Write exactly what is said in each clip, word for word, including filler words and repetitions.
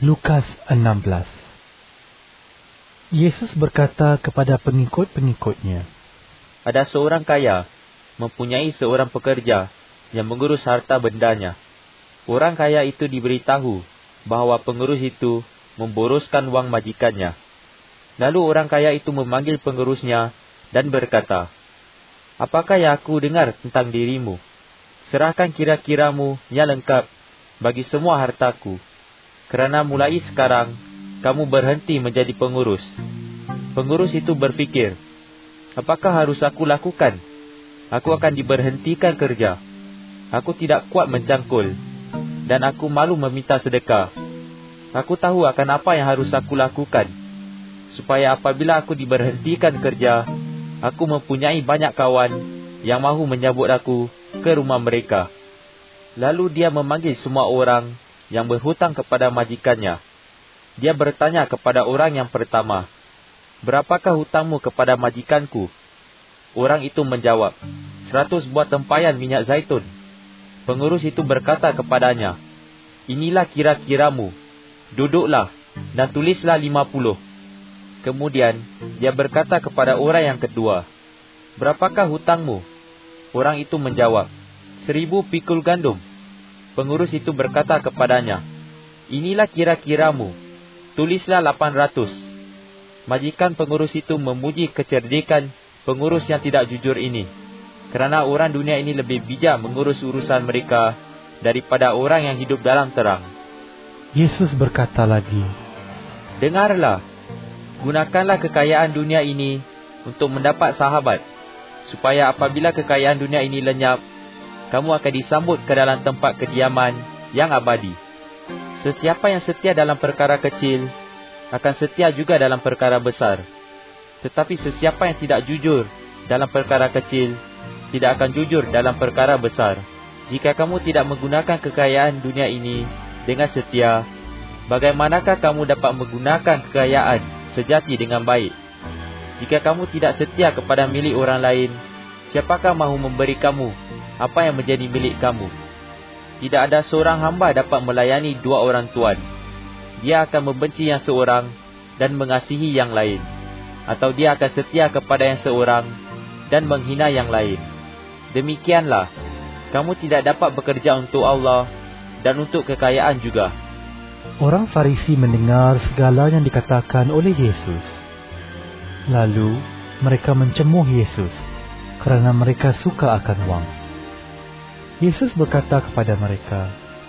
Lukas enam belas. Yesus berkata kepada pengikut-pengikutnya, Ada seorang kaya mempunyai seorang pekerja yang mengurus harta bendanya. Orang kaya itu diberitahu bahawa pengurus itu memboroskan wang majikannya. Lalu orang kaya itu memanggil pengurusnya dan berkata, Apakah yang aku dengar tentang dirimu? Serahkan kira-kiramu yang lengkap bagi semua hartaku. Kerana mulai sekarang, kamu berhenti menjadi pengurus. Pengurus itu berfikir, apakah harus aku lakukan? Aku akan diberhentikan kerja. Aku tidak kuat mencangkul, dan aku malu meminta sedekah. Aku tahu akan apa yang harus aku lakukan, supaya apabila aku diberhentikan kerja, aku mempunyai banyak kawan yang mahu menyambut aku ke rumah mereka. Lalu dia memanggil semua orang yang berhutang kepada majikannya. Dia bertanya kepada orang yang pertama, Berapakah hutangmu kepada majikanku? Orang itu menjawab, Seratus buah tempayan minyak zaitun. Pengurus itu berkata kepadanya, Inilah kira-kiramu. Duduklah dan tulislah lima puluh. Kemudian dia berkata kepada orang yang kedua, Berapakah hutangmu? Orang itu menjawab, Seribu pikul gandum. Pengurus itu berkata kepadanya, Inilah kira-kiramu. Tulislah lapan ratus. Majikan pengurus itu memuji kecerdikan pengurus yang tidak jujur ini, kerana orang dunia ini lebih bijak mengurus urusan mereka daripada orang yang hidup dalam terang. Yesus berkata lagi, Dengarlah, gunakanlah kekayaan dunia ini untuk mendapat sahabat, supaya apabila kekayaan dunia ini lenyap, kamu akan disambut ke dalam tempat kediaman yang abadi. Sesiapa yang setia dalam perkara kecil, akan setia juga dalam perkara besar. Tetapi sesiapa yang tidak jujur dalam perkara kecil, tidak akan jujur dalam perkara besar. Jika kamu tidak menggunakan kekayaan dunia ini dengan setia, bagaimanakah kamu dapat menggunakan kekayaan sejati dengan baik? Jika kamu tidak setia kepada milik orang lain, siapakah mahu memberi kamu apa yang menjadi milik kamu? Tidak ada seorang hamba dapat melayani dua orang tuan. Dia akan membenci yang seorang dan mengasihi yang lain, atau dia akan setia kepada yang seorang dan menghina yang lain. Demikianlah, kamu tidak dapat bekerja untuk Allah dan untuk kekayaan juga. Orang Farisi mendengar segala yang dikatakan oleh Yesus. Lalu mereka mencemuh Yesus kerana mereka suka akan wang. Yesus berkata kepada mereka,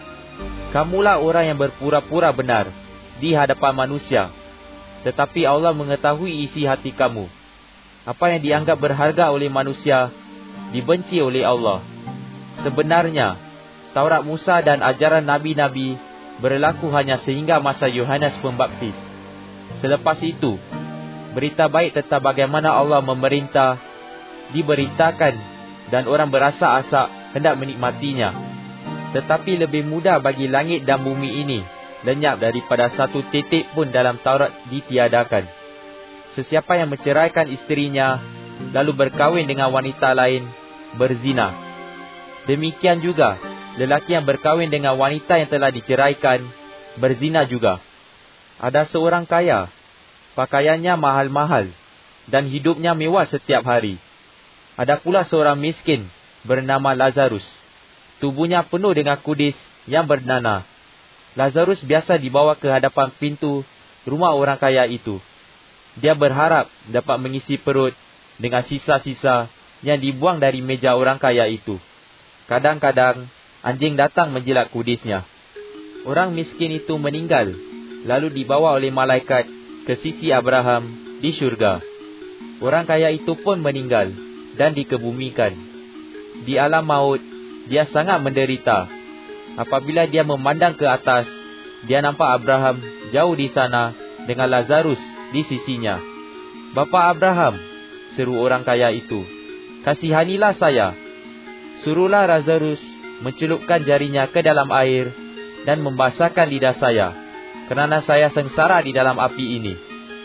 Kamulah orang yang berpura-pura benar di hadapan manusia, tetapi Allah mengetahui isi hati kamu. Apa yang dianggap berharga oleh manusia, dibenci oleh Allah. Sebenarnya, Taurat Musa dan ajaran Nabi-Nabi berlaku hanya sehingga masa Yohanes Pembaptis. Selepas itu, berita baik tentang bagaimana Allah memerintah diberitakan dan orang berasa-asa hendak menikmatinya. Tetapi lebih mudah bagi langit dan bumi ini lenyap daripada satu titik pun dalam Taurat ditiadakan. Sesiapa yang menceraikan isterinya lalu berkahwin dengan wanita lain, berzina. Demikian juga lelaki yang berkahwin dengan wanita yang telah diceraikan, berzina juga. Ada seorang kaya, pakaiannya mahal-mahal dan hidupnya mewah setiap hari. Ada pula seorang miskin bernama Lazarus. Tubuhnya penuh dengan kudis yang bernanah. Lazarus biasa dibawa ke hadapan pintu rumah orang kaya itu. Dia berharap dapat mengisi perut dengan sisa-sisa yang dibuang dari meja orang kaya itu. Kadang-kadang anjing datang menjilat kudisnya. Orang miskin itu meninggal, lalu dibawa oleh malaikat ke sisi Abraham di syurga. Orang kaya itu pun meninggal dan dikebumikan. Di alam maut, dia sangat menderita. Apabila dia memandang ke atas, dia nampak Abraham jauh di sana dengan Lazarus di sisinya. Bapa Abraham, seru orang kaya itu, kasihanilah saya. Suruhlah Lazarus mencelupkan jarinya ke dalam air dan membasahkan lidah saya, kerana saya sengsara di dalam api ini.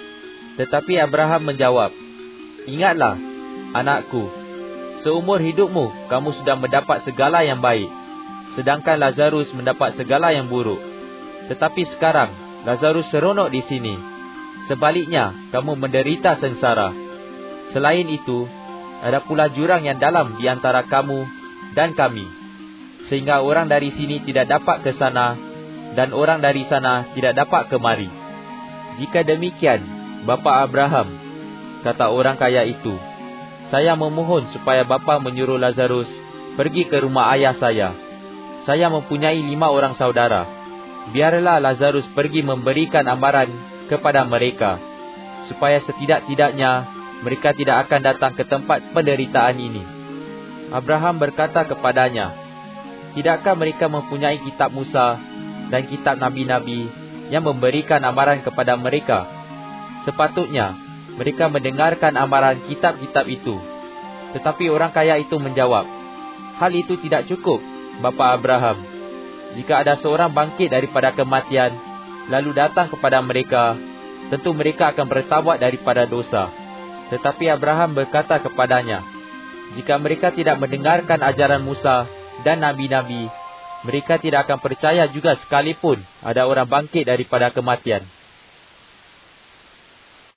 Tetapi Abraham menjawab, Ingatlah, anakku, seumur hidupmu kamu sudah mendapat segala yang baik, sedangkan Lazarus mendapat segala yang buruk. Tetapi sekarang Lazarus seronok di sini. Sebaliknya, kamu menderita sengsara. Selain itu, ada pula jurang yang dalam di antara kamu dan kami, sehingga orang dari sini tidak dapat ke sana, dan orang dari sana tidak dapat kemari. Jika demikian, Bapa Abraham, kata orang kaya itu, saya memohon supaya bapa menyuruh Lazarus pergi ke rumah ayah saya. Saya mempunyai lima orang saudara. Biarlah Lazarus pergi memberikan amaran kepada mereka, supaya setidak-tidaknya mereka tidak akan datang ke tempat penderitaan ini. Abraham berkata kepadanya, tidakkah mereka mempunyai kitab Musa dan kitab Nabi-Nabi yang memberikan amaran kepada mereka? Sepatutnya mereka mendengarkan amaran kitab-kitab itu. Tetapi orang kaya itu menjawab, hal itu tidak cukup, Bapa Abraham. Jika ada seorang bangkit daripada kematian, lalu datang kepada mereka, tentu mereka akan bertaubat daripada dosa. Tetapi Abraham berkata kepadanya, jika mereka tidak mendengarkan ajaran Musa dan Nabi-Nabi, mereka tidak akan percaya juga sekalipun ada orang bangkit daripada kematian.